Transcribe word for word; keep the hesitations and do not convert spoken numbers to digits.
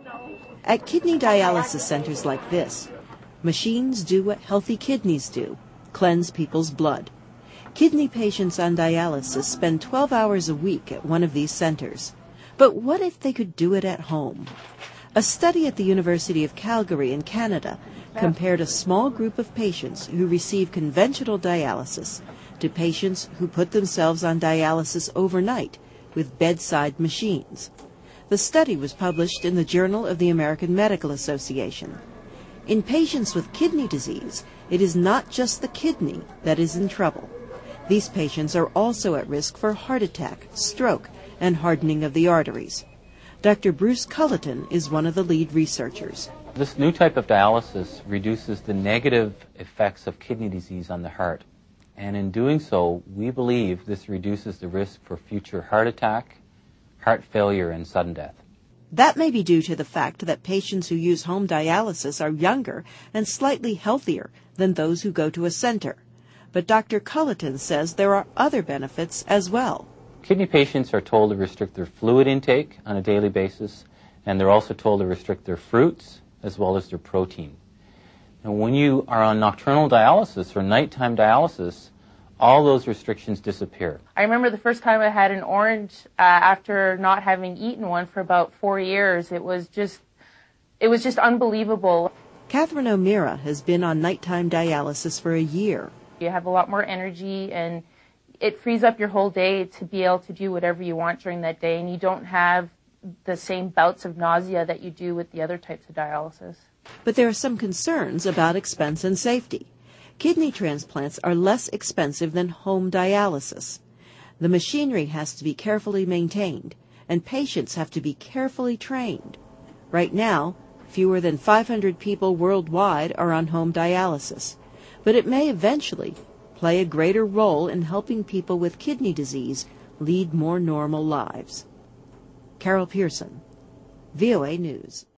At kidney dialysis centers like this, machines do what healthy kidneys do, cleanse people's blood. Kidney patients on dialysis spend twelve hours a week at one of these centers. But what if they could do it at home? A study at the University of Calgary in Canada compared a small group of patients who receive conventional dialysis to patients who put themselves on dialysis overnight with bedside machines. The study was published in the Journal of the American Medical Association. In patients with kidney disease, it is not just the kidney that is in trouble. These patients are also at risk for heart attack, stroke, and hardening of the arteries. Doctor Bruce Culleton is one of the lead researchers. This new type of dialysis reduces the negative effects of kidney disease on the heart. And in doing so, we believe this reduces the risk for future heart attack, heart failure, and sudden death. That may be due to the fact that patients who use home dialysis are younger and slightly healthier than those who go to a center. But Doctor Culleton says there are other benefits as well. Kidney patients are told to restrict their fluid intake on a daily basis, and they're also told to restrict their fruits as well as their protein. And when you are on nocturnal dialysis or nighttime dialysis, all those restrictions disappear. I remember the first time I had an orange uh, after not having eaten one for about four years. It was just, it was just unbelievable. Catherine O'Meara has been on nighttime dialysis for a year. You have a lot more energy, and it frees up your whole day to be able to do whatever you want during that day, and you don't have the same bouts of nausea that you do with the other types of dialysis. But there are some concerns about expense and safety. Kidney transplants are less expensive than home dialysis. The machinery has to be carefully maintained, and patients have to be carefully trained. Right now, fewer than five hundred people worldwide are on home dialysis, but it may eventually play a greater role in helping people with kidney disease lead more normal lives. Carol Pearson, V O A News.